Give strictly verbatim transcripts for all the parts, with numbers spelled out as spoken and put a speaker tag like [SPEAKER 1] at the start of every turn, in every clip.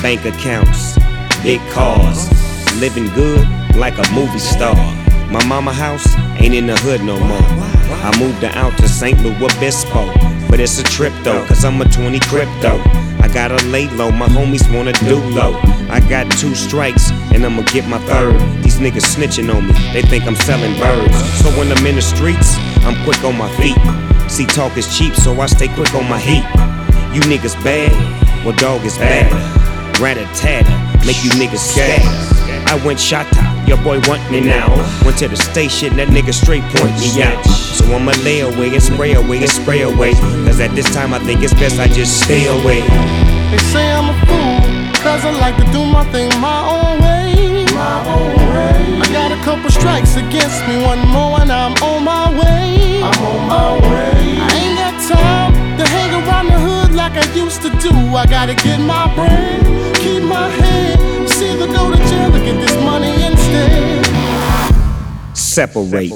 [SPEAKER 1] bank accounts, big cars, living good like a movie star. My mama house ain't in the hood no more. I moved her out to Saint Louis Obispo, but it's a trip though, cause I'm a twenty crypto. I gotta lay low, my homies wanna do low. I got two strikes, and I'ma get my third. These niggas snitching on me, they think I'm selling birds. So when I'm in the streets, I'm quick on my feet. See, talk is cheap, so I stay quick on my heat. You niggas bad, well dog is bad. Rat-a-tat-a, make you niggas scared. I went shot top, your boy want me now. Went to the station, that nigga straight point me out. So I'ma lay away and spray away and spray away, cause at this time I think it's best I just stay away.
[SPEAKER 2] They say I'm a fool, cause I like to do my thing my own way. My own way. I got a couple strikes against me, one more and I'm on my way. I'm on my way. I ain't got time to hang around the hood like I used to do. I gotta get my brain, keep my head. It's either go to jail or get this money instead.
[SPEAKER 1] Separate,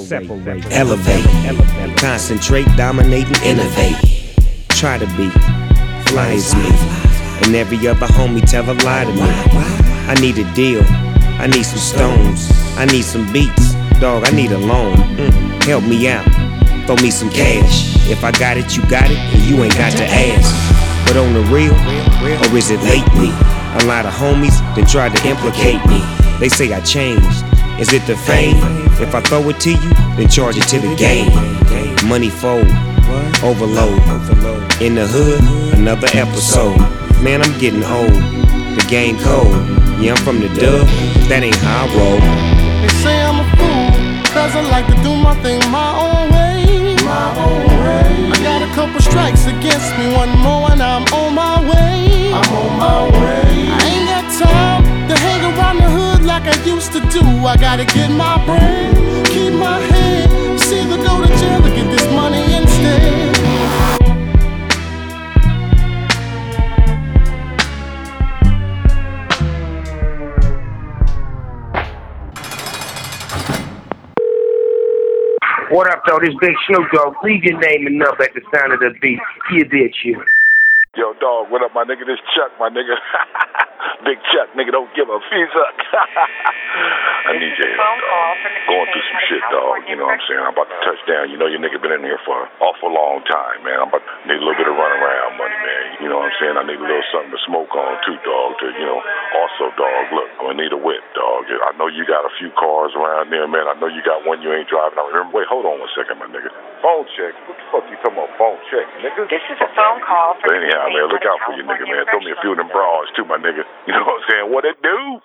[SPEAKER 1] elevate, concentrate, dominate, and innovate. Try to be fly as me, and every other homie tell a lie to me. I need a deal, I need some stones, I need some beats, dog, I need a loan. Mm, help me out, throw me some cash. If I got it, you got it, and you ain't got to ask. But on the real, or is it lately? A lot of homies then tried to implicate me. They say I changed. Is it the fame? If I throw it to you, then charge it to the game. Money fold, overload. In the hood, another episode. Man, I'm getting old. The game cold. Yeah, I'm from the dub. That ain't how I roll.
[SPEAKER 2] They say I'm a fool, cause I like to do my thing my own way. My own way. I got a couple strikes against me, one more and I'm on my way. I'm on my way. I ain't got time to hang around the hood like I used to do. I gotta get my brain, keep my head. It's either go to jail or get this money instead.
[SPEAKER 3] What up, though? This Big Snoop Dogg. Leave your name and number at the sound of the beat. You bitch, you.
[SPEAKER 4] Yo, dog, what up, my nigga? This Chuck, my nigga. Big Chuck, nigga, don't give a fuck. I need your help, dog. Going through some shit, dog. You know what I'm saying? I'm about to touch down. You know your nigga been in here for an awful long time, man. I'm about to need a little bit of run around money, man. You know what I'm saying? I need a little something to smoke on, too, dog. To, you know, also, dog, look, I'm gonna need a whip, dog. I know you got a few cars around there, man. I know you got one you ain't driving. I remember. Wait, hold on one second, my nigga. Phone check? What the fuck you talking about phone check, nigga?
[SPEAKER 5] This is a phone call for
[SPEAKER 4] But anyhow, man, look out for you, nigga, man. Throw me a few of them bras, too, my nigga. You know what I'm saying? What it do?